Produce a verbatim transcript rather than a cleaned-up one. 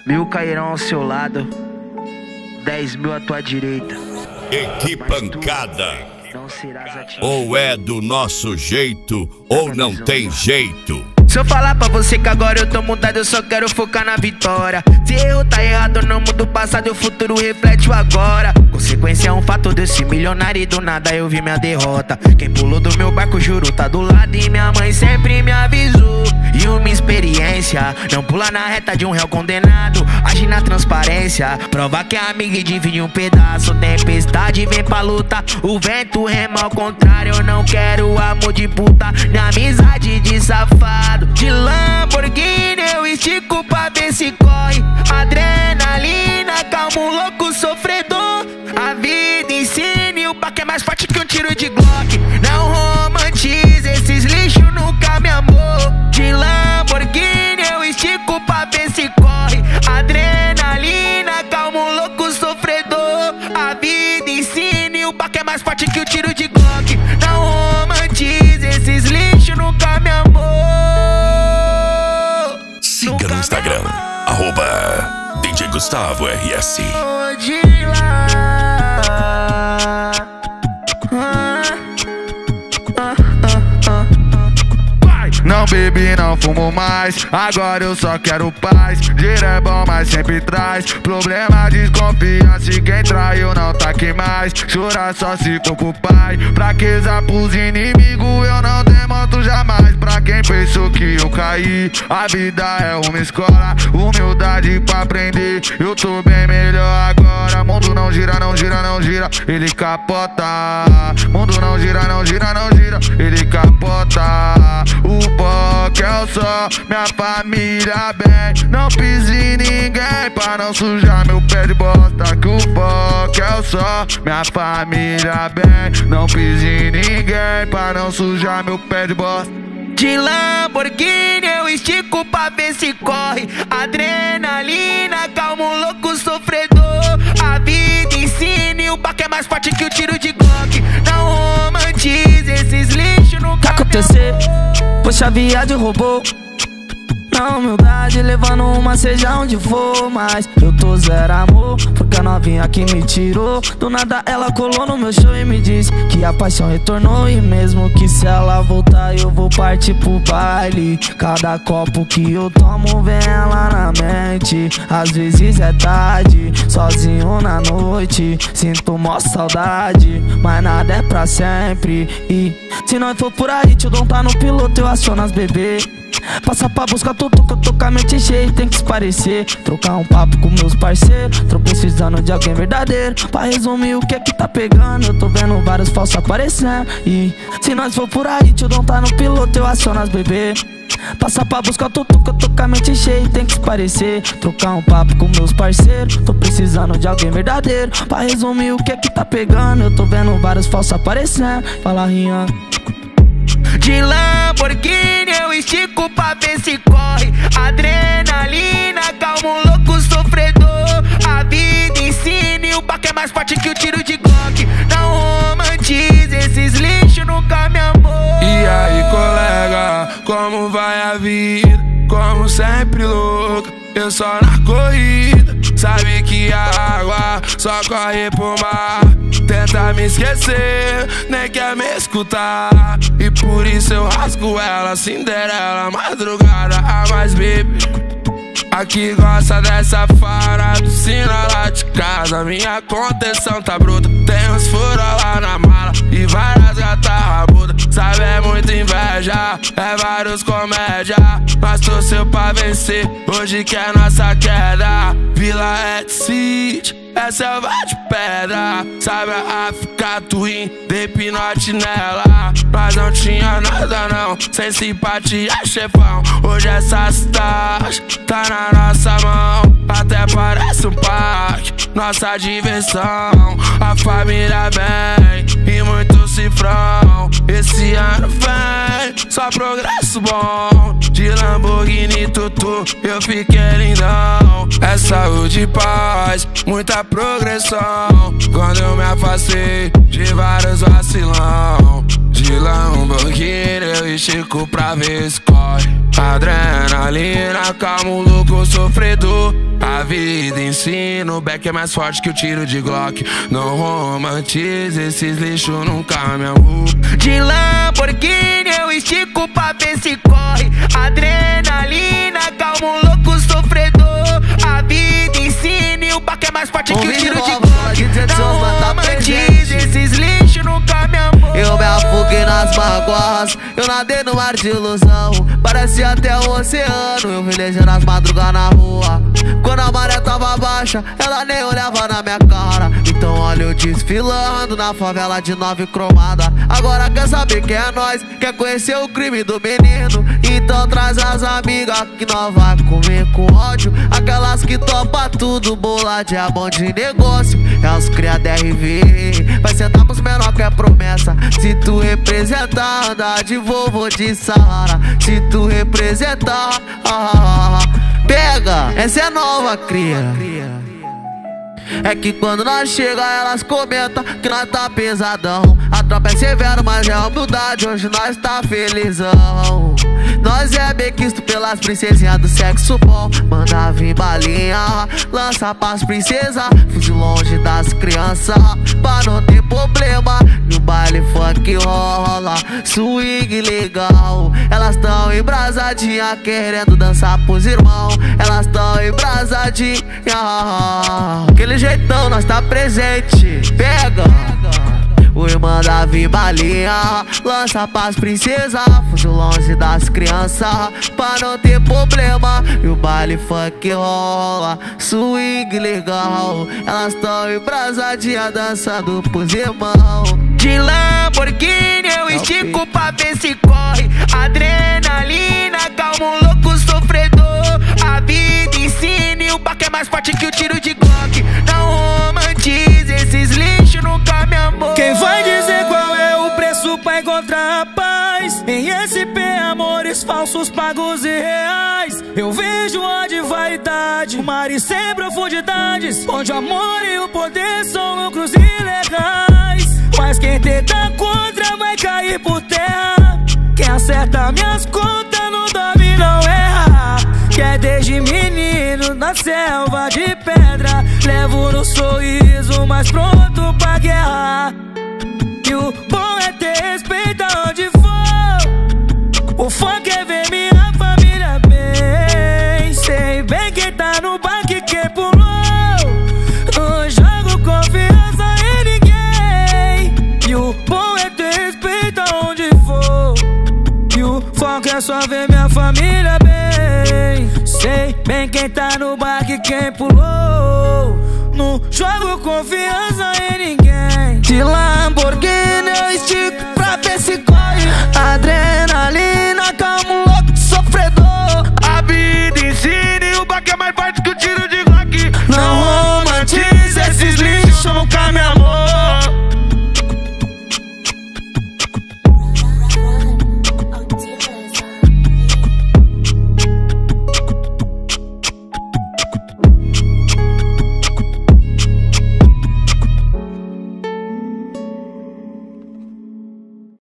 Mil cairão ao seu lado, dez mil à tua direita. E que pancada! Ou é do nosso jeito, ou não tem jeito. Se eu falar pra você que agora eu tô mudado, eu só quero focar na vitória. Se erro tá errado, não muda o passado, o futuro reflete o agora. Consequência é um fato desse milionário e do nada eu vi minha derrota. Quem pulou do meu barco, juro, tá do lado e minha mãe sempre me avisou. E uma experiência, não pula na reta de um réu condenado. Age na transparência, prova que é amigo e divide um pedaço. Tempestade vem pra luta, o vento rema ao contrário. Eu não quero amor de puta, nem amizade de safado. De Lamborghini eu estico pra ver se corre. Adrenalina, calma um louco sofredor. A vida ensina e o baque é mais forte que um tiro de Glock. Não romantize, esses lixos nunca me amou. De Lamborghini eu estico pra ver se corre. Adrenalina, calma um louco sofredor. A vida ensina e o baque é mais forte que o tiro de Glock. Não romantize, esses lixos nunca me amou. Siga no Instagram, arroba D J Gustavo R S. Não bebi, não fumo mais, agora eu só quero paz. Dinheiro é bom, mas sempre traz problema, desconfiança. E quem traiu não tá aqui mais. Chorar só se for pro pai. Fraqueza pros inimigos eu não demonstro jamais. Pra quem pensou que eu caí, a vida é uma escola. Humildade pra aprender, eu tô bem melhor agora. Mundo não gira, não gira, não gira, ele capota. Mundo não gira, não gira, não gira, ele capota. O foco é o só, minha família bem. Não pise em ninguém pra não sujar meu pé de bosta. Que o foco é o só, minha família bem. Não pise em ninguém pra não sujar meu pé de bosta. De Lamborghini eu estico pra ver se corre. Adrenalina, calma um louco sofredor. A vida ensina e o baque é mais forte que o tiro de Glock. Não romantize, esses lixos nunca acontecer. Poxa, viagem roubou. Na humildade, levando uma seja onde for. Mas eu tô zero amor, porque a novinha que me tirou. Do nada ela colou no meu show e me disse que a paixão retornou. E mesmo que se ela voltar eu vou partir pro baile. Cada copo que eu tomo vem ela na mente. Às vezes é tarde, sozinho na noite, sinto mó saudade, mas nada é pra sempre. E se nós for por aí, tio Dom tá no piloto, eu aciono as bebê. Passa pra buscar tudo que eu tô com a mente cheia, tem que se parecer. Trocar um papo com meus parceiros, tô precisando de alguém verdadeiro. Pra resumir o que é que tá pegando, eu tô vendo vários falsos aparecendo. E se nós for por aí, tio Dom tá no piloto, eu aciono as bebê. Passa pra buscar tudo que eu tô com a mente cheia, tem que se parecer. Trocar um papo com meus parceiros, tô precisando de alguém verdadeiro. Pra resumir o que é que tá pegando, eu tô vendo vários falsos aparecendo. Fala, Rian. De Lamborghini eu estico pra ver se corre. Adrenalina, calma um louco sofredor. A vida ensina e o baque é mais forte que o tiro de Glock. Não romantize, esses lixos nunca me amou. E aí, colega, como vai a vida? Como sempre louca, eu só na corrida. Sabe que a água só corre pro mar. Tenta me esquecer, nem quer me escutar. E por isso eu rasgo ela, Cinderela, madrugada. A mais baby, aqui gosta dessa fara, piscina lá de casa. Minha contenção tá bruta, tem uns furos lá na mala e várias gatas rabudas. Sabe, é muita inveja, é vários comédia. Nós torceu pra vencer, hoje que é nossa queda. Vila Ed City, é selva de pedra. Sabe a África Twin, dei pinote nela. Nós não tinha nada não, sem simpatia, chefão. Hoje essa cidade tá na nossa mão, até parece um parque, nossa diversão. A família vem e muito cifrão. Esse ano vem só progresso bom. De Lamborghini tutu, eu fiquei lindão. É saúde e paz, muita progressão. Quando eu me afastei de vários vacilão, De Lamborghini eu estico pra ver se corre. Adrenalina, calma o louco sofredor. A vida ensina, o beck é mais forte que o tiro de Glock. Não romantize esses lixos, nunca me amou. De Lamborghini eu estico pra ver se corre. Adrenalina, calma o louco sofredor. A vida ensina e o beck é mais forte que o tiro de Glock. Não romantize esses lixos, nunca me amou. Eu me afoguei nas mágoas, eu nadei no mar de ilusão. Parecia até o oceano, eu velejando as madrugas na rua. Quando a maré tava baixa, ela nem olhava na minha cara. Então olha eu desfilando na favela de nove cromada. Agora quer saber quem é nós, quer conhecer o crime do menino. Então traz as amigas que nós vai comer com ódio. Aquelas que topa tudo, bola de bom de negócio. É os cria da R V, vai sentar pros menor que é promessa. Se tu representar, andar de vovô de Saara. Se tu representar, ah, ah, ah, pega, essa é nova, cria. É que quando nós chega, elas comentam que nós tá pesadão. A tropa é severo, mas é humildade, hoje nós tá felizão. Nós é bem quisto pelas princesinhas do sexo bom. Manda vir balinha, lança pras princesas. Fuzil longe das crianças, pra não ter problema. No baile funk rola, swing legal. Elas tão embrasadinha, querendo dançar pros irmãos. Elas tão embrasadinha, aquele jeitão nós tá presente. Pega, o irmão da balinha, lança pras princesas. Fuzil longe das crianças, pra não ter problema. E o baile funk rola, swing legal. Elas tão embrasadinha, dançando pros irmãos. De Lamborghini eu estico pra ver se corre. Adrenalina, calma o louco sofredor. A vida ensina e o baque é mais forte que o tiro de Glock. Não romantize esses lixos, nunca me amou. Quem vai dizer qual é o preço pra encontrar a paz? Em S P, amores falsos, pagos e reais. Eu vejo onde vaidade, o mar e sem profundidades, onde o amor e o poder são lucros ilegais. Mas quem tenta contra vai cair por terra. Quem acerta minhas contas não dorme, não erra. Que é desde menino na selva de pedra. Levo no sorriso, mas pronto pra guerra. E o bom é ter respeito aonde for. O funk é ver minha família bem. Sei bem quem tá no baque, quem pulou. Não jogo confiança em ninguém. E o bom é ter respeito aonde for. E o funk é só ver minha família bem. Sei bem quem tá no baque, quem pulou. Não jogo confiança em ninguém. De Lamborghini